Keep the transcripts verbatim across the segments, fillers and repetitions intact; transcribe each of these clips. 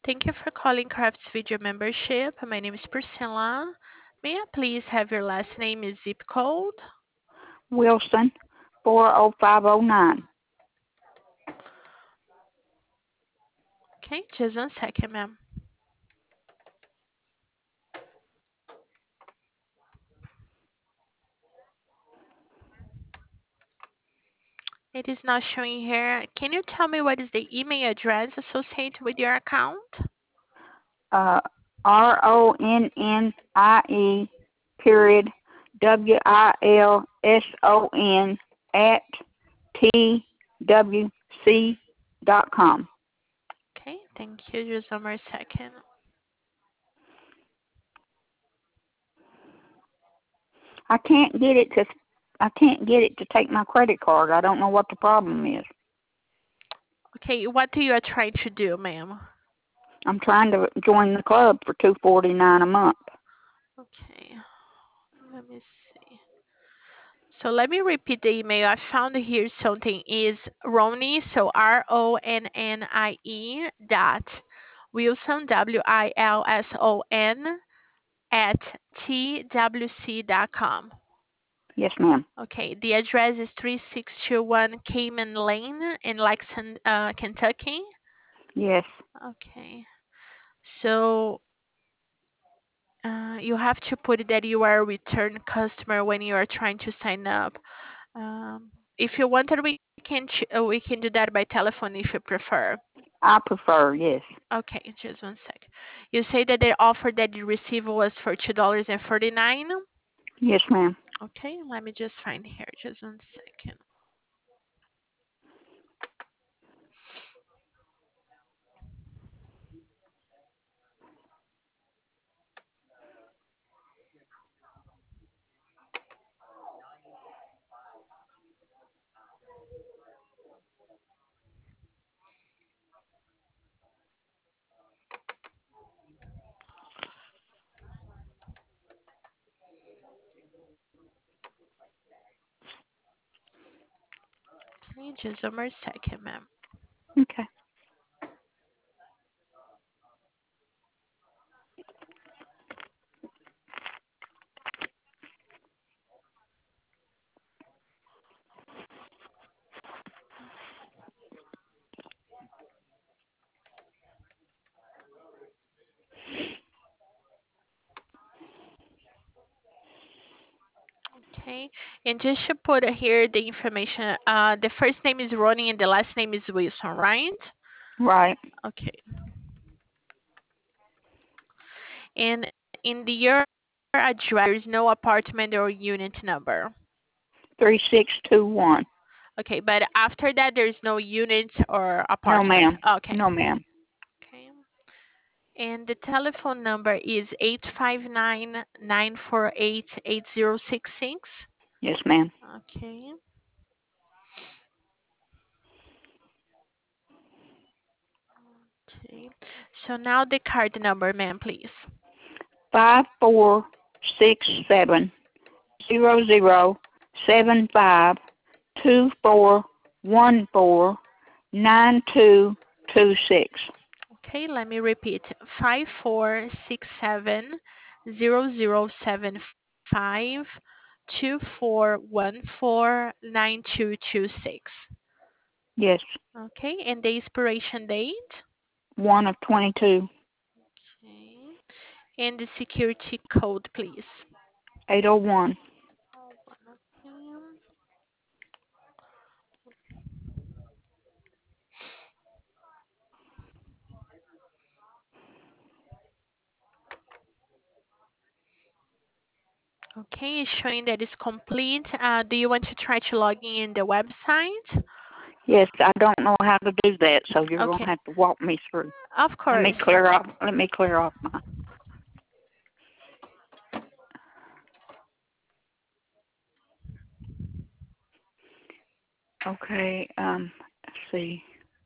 Thank you for calling Crafts Video Membership. My name is Priscilla. May I please have your last name and zip code? Wilson, four oh five oh nine. Okay, just one second, ma'am. It is not showing here. Can you tell me what is the email address associated with your account? Uh, R O N N I E period W I L S O N at T W C dot com. Okay, thank you. Just one more second. I can't get it to I can't get it to take my credit card. I don't know what the problem is. Okay, what do you are trying to do, ma'am? I'm trying to join the club for two forty nine a month. Okay, let me see. So let me repeat the email. I found here something is Ronnie, so R O N N I E dot Wilson, W I L S O N, at T W C dot com. Yes, ma'am. Okay, the address is three six two one Cayman Lane in Lexington, uh, Kentucky. Yes. Okay, so uh, you have to put that you are a return customer when you are trying to sign up. Um, if you wanted, we can ch- uh, we can do that by telephone if you prefer. I prefer, yes. Okay, just one sec. You say that the offer that you received was for two dollars and forty nine. Yes, ma'am. Okay, let me just find here. Just one second. Okay, just one more second, ma'am. Okay. Okay, and just to put here the information. Uh, the first name is Ronnie and the last name is Wilson, right? Right. Okay. And in the your address, there is no apartment or unit number. Three six two one. Okay, but after that, there is no unit or No, apartment. ma'am. Okay. No, ma'am. Okay. And the telephone number is eight five nine, nine four eight, eight zero six six. Yes, ma'am. Okay. Okay. So now the card number, ma'am, please. Five four six seven zero zero seven five two four one four nine two two six. Okay, let me repeat. Five four six seven zero zero seven five two four one four nine two two six. Yes. Okay, and the expiration date. One of twenty two. Okay, and the security code, please. Eight oh one. Okay, it's showing that it's complete. Uh, do you want to try to log in the website? Yes, I don't know how to do that, so you're gonna Okay, have to walk me through. of Let me course. clear off let me clear off my okay, um let's see.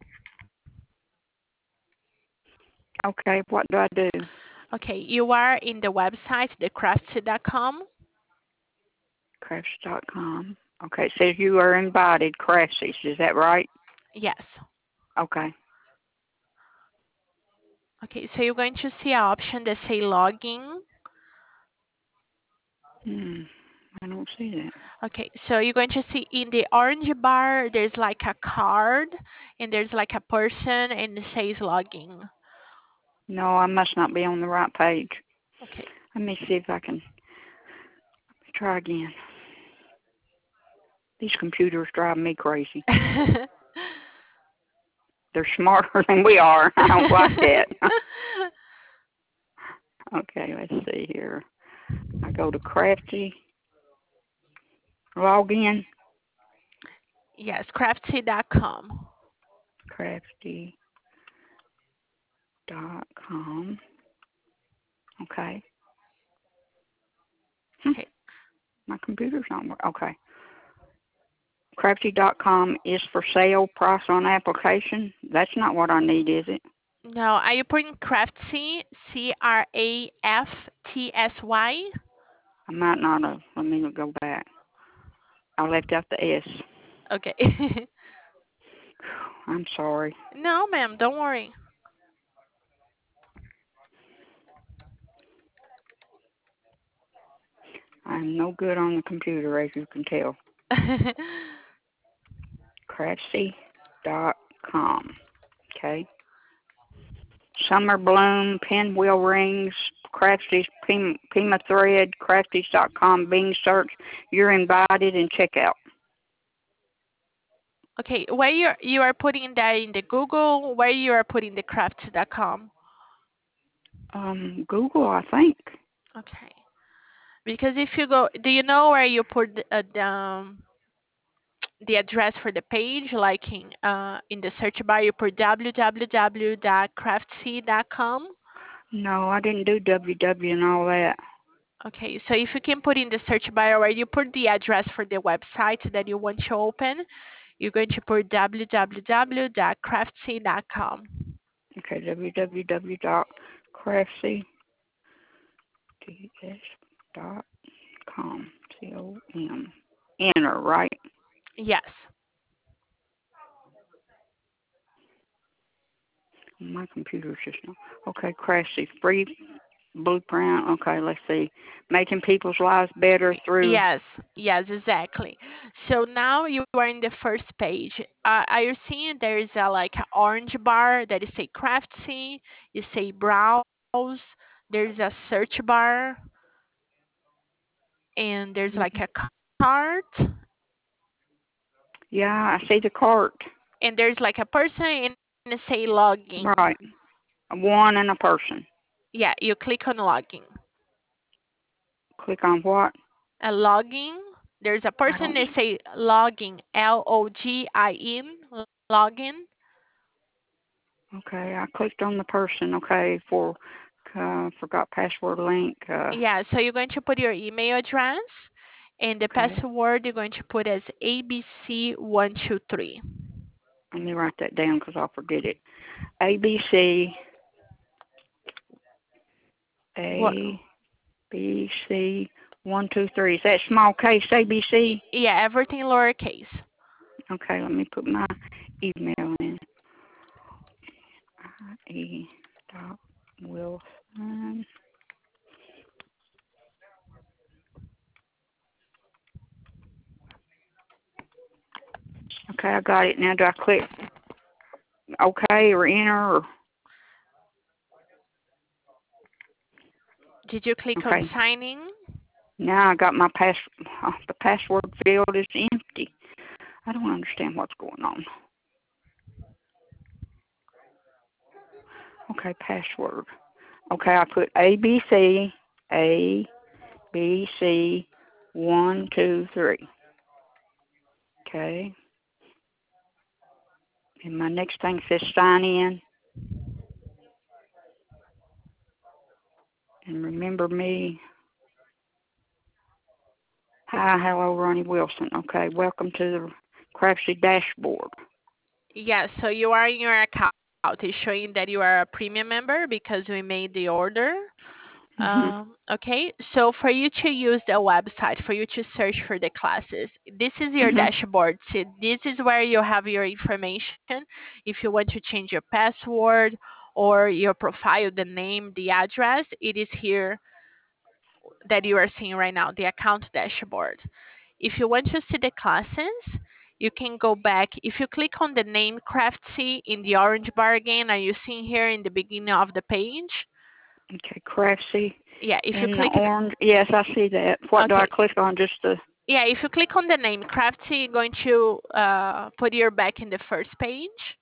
Okay, what do I do? Okay, you are in the website, the craftsy dot com. Crafts dot com. Okay, it says you are invited, Craftsies, is that right? Yes. Okay. Okay, so you're going to see an option that say login. Hmm. I don't see that. Okay, so you're going to see in the orange bar there's like a card and there's like a person and it says login. No, I must not be on the right page. Okay. Let me see if I can try again. These computers drive me crazy. They're smarter than we are. I don't like that. Okay, let's see here. I go to Craftsy, log in, Yes, craftsy dot com. craftsy dot com. Okay. Hmm, Okay. my computer's not working. Okay. craftsy dot com is for sale, price on application. That's not what I need, is it? Now, are you putting craftsy? C R A F T S Y? I might not have. Let me go back. I left out the S. Okay. I'm sorry. No, ma'am, don't worry. I'm no good on the computer, as you can tell. craftsy dot com. Okay. Summer Bloom, Pinwheel Rings, Crafty's Pima Thread, Crafties dot com, Bing Search. You're invited and check out. Okay, where you you are putting that in the Google, where you are putting the crafts dot com? Um, Google, I think. Okay. Because if you go, do you know where you put the, uh, the, um, the address for the page? Like in uh in the search bar, you put w w w dot craftsy dot com. No, I didn't do W W and all that. Okay, so if you can put in the search bar where you put the address for the website that you want to open, you're going to put w w w dot craftsy dot com. Okay, w w w dot craftsy dot com. C O M. Enter, right? Yes. My computer's just not. Okay, Craftsy. Free blueprint. Okay, let's see. Making people's lives better through. Yes, yes, exactly. So now you are in the first page. Uh, are you seeing there is a like an orange bar that is say craftsy, you say browse, there's a search bar, and there's like a cart, Yeah, I see the cart. and there's like a person and it say logging. Right. A one and a person. Yeah, you click on logging. Click on what? A logging. There's a I person don't. that say logging, L O G I N, login. Okay, I clicked on the person. Okay, for uh, forgot password link. Uh, Yeah, so you're going to put your email address and the okay, password you're going to put as A B C one two three. let me write that down because I'll forget it. A B C What? A B C one two three. Is that small case A B C? Yeah, everything lowercase. Okay, let me put my email in. I E dot Wilson. Okay, I got it. Now do I click OK or enter? Or, Did you click on okay, signing? now I got my pass. Uh, the password field is empty. I don't understand what's going on. Okay, password. Okay, I put A B C A B C one two three. Okay, and my next thing says sign in and remember me. Hi, hello, Ronnie Wilson. Okay, welcome to the Craftsy dashboard. Yes, so you are in your account. It's showing that you are a premium member because we made the order. Mhm. Um, okay, so for you to use the website, for you to search for the classes, this is your Mhm. dashboard. So this is where you have your information. If you want to change your password or your profile, the name, the address, it is here that you are seeing right now, the account dashboard. If you want to see the classes, you can go back. If you click on the name Craftsy in the orange bar again, are you seeing here in the beginning of the page? Okay, Craftsy Yeah, if you in the click it, orange. Yes, I see that. What do I okay. click on? Just the. Yeah, if you click on the name Craftsy, you're going to uh, put your back in the first page.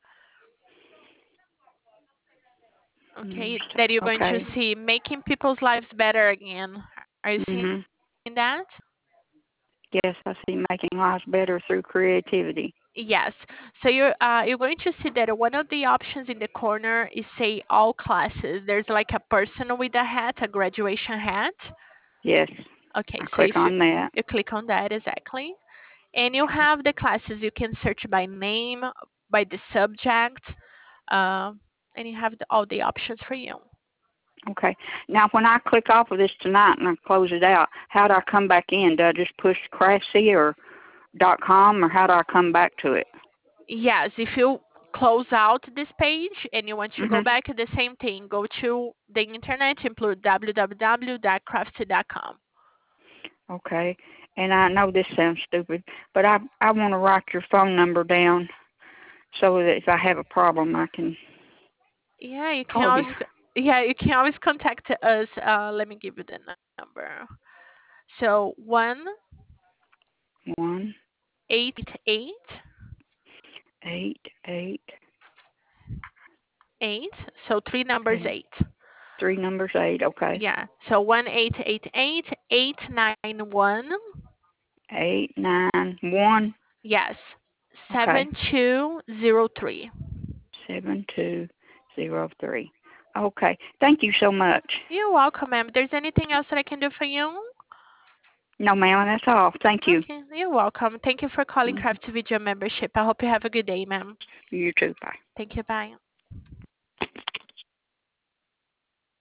Okay, that you're going to Okay. see making people's lives better again. Are you seeing Mhm. that? Yes, I see making lives better through creativity. Yes. So you're uh, you're going to see that one of the options in the corner is say all classes. There's like a person with a hat, a graduation hat. Yes, Okay, I so click if you on that. you click on that exactly, and you have the classes. You can search by name, by the subject, uh, and you have the, all the options for you. Okay. Now, when I click off of this tonight and I close it out, how do I come back in? Do I just push Craftsy or dot com, or how do I come back to it? Yes, if you close out this page and you want to go Mhm. back, the same thing. Go to the internet, include w w w dot craftsy dot com. Okay. And I know this sounds stupid, but I I want to write your phone number down so that if I have a problem, I can Yeah, you can call you. always c- yeah, you can always contact us. Uh, let me give you the number. So one One eight eight eight eight eight. So three numbers eight. eight. Three numbers eight. Okay. Yeah. So one eight eight eight eight nine one. Eight nine one. Yes. Okay. Seven two zero three. Seven two zero three. Okay. Thank you so much. You're welcome, ma'am. If there's anything else that I can do for you, No, ma'am. That's all. Thank you. okay, you're welcome. Thank you for calling Mhm. Craft Video membership. I hope you have a good day, ma'am. You too. Bye. Thank you. Bye.